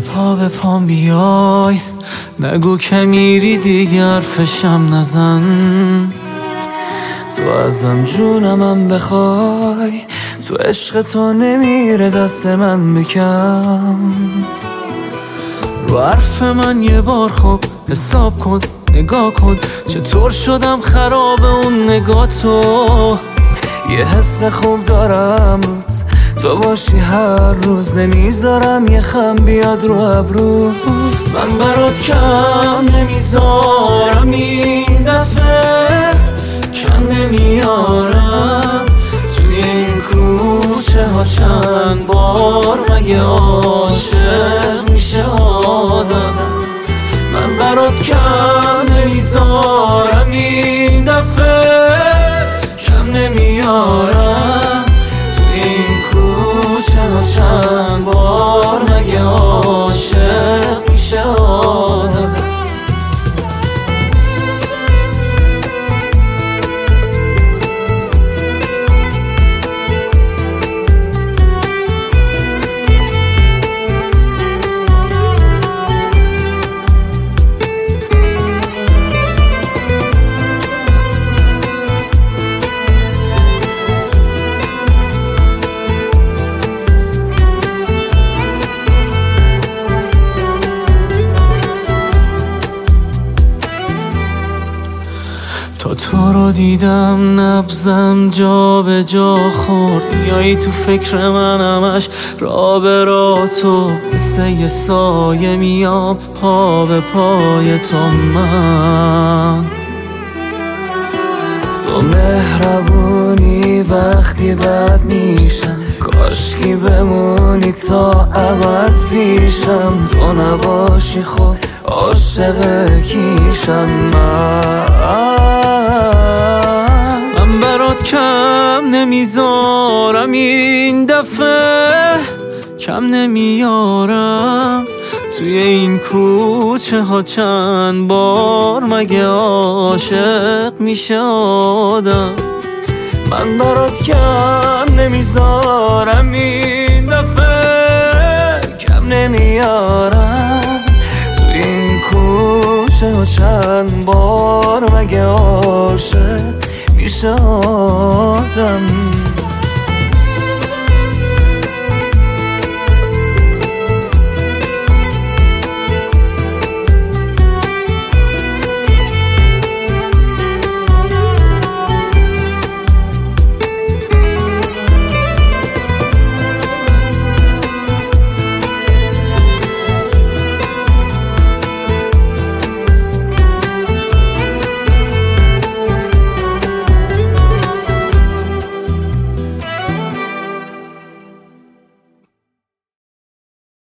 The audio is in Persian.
به پام بیای، نگو که میری دیگر فشم نزن. تو ازم جونمم بخوای، تو عشق تو نمیره دست من بکم. رو حرف من یه بار خوب حساب کن، نگاه کن چطور شدم خراب اون نگاه تو. یه حس خوب دارم روز تو باشی هر روز، نمیذارم یه خم بیاد رو ابرو. من برات کم نمیذارم این دفعه، کم نمیارم توی این کوچه ها چند بار مگه عاشق میشه آدم. من برات کم نمیذارم این دفعه، کم نمیارم توی این کوچه ها چند بار مگه عاشق میشه آدم. تا تو رو دیدم نبضم جا به جا خورد، میایی تو فکر من همش را به را تو. مثل یه سایه میام پا به پای تو. من تو مهربونی وقتی بد میشم، کاشکی بمونی تا ابد پیشم. تو نباشی خب عاشق کیشم. من برات کم نمیذارم این دفعه، کم نمیارم توی این کوچه ها چند بار مگه عاشق میشه آدم. من برات کم نمیذارم این دفعه، کم نمیارم توی این کوچه ها چند بار مگه عاشق میشه آدم.